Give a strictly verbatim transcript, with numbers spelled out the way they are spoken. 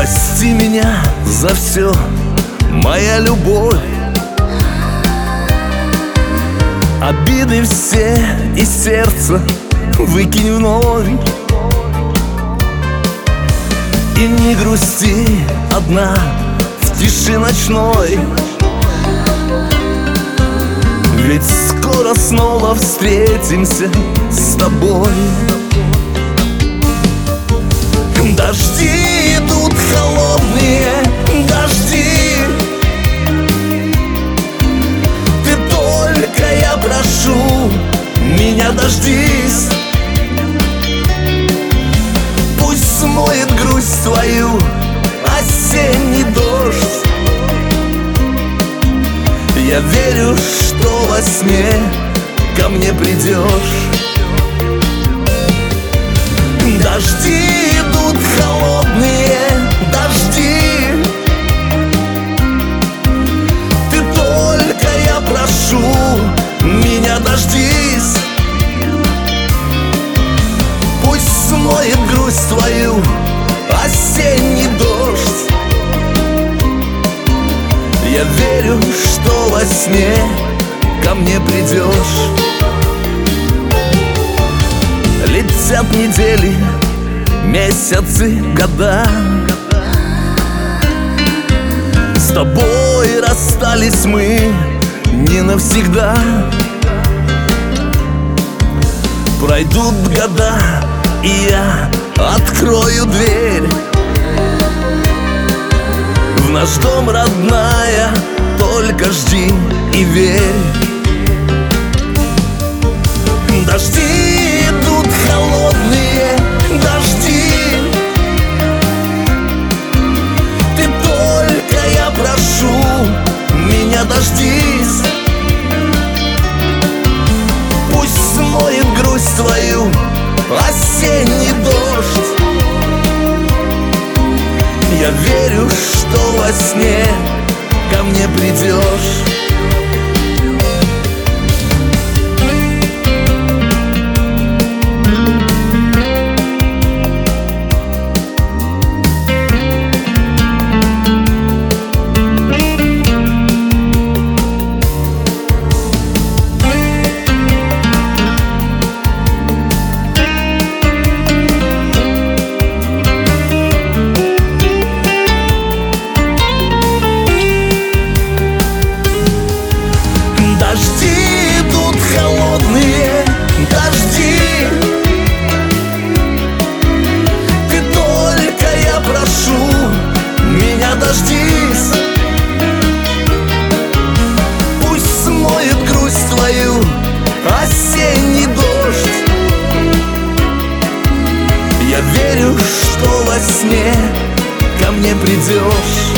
Прости меня за все, моя любовь. Обиды все из сердца выкинь вновь. И не грусти одна в тиши ночной, ведь скоро снова встретимся с тобой. Дожди идут холодные, дожди. Ты только, я прошу, меня дождись. Пусть смоет грусть твою осенний дождь. Я верю, что во сне ко мне придешь. Дожди идут холодные, дожди. Ты только, я прошу, меня дождись. Пусть смоет грусть твою осенний дождь. Я верю, что во сне ко мне придешь. Летят недели, месяцы, года. С тобой расстались мы не навсегда. Пройдут года, и я открою дверь в наш дом, родная, только жди и верь. Дожди идут холодные, дожди. Ты только, я прошу, меня дождись. Пусть смоет грусть твою осенний дождь. Я верю, что во сне ко мне придешь. Дождись. Пусть смоет грусть твою осенний дождь. Я верю, что во сне ко мне придешь.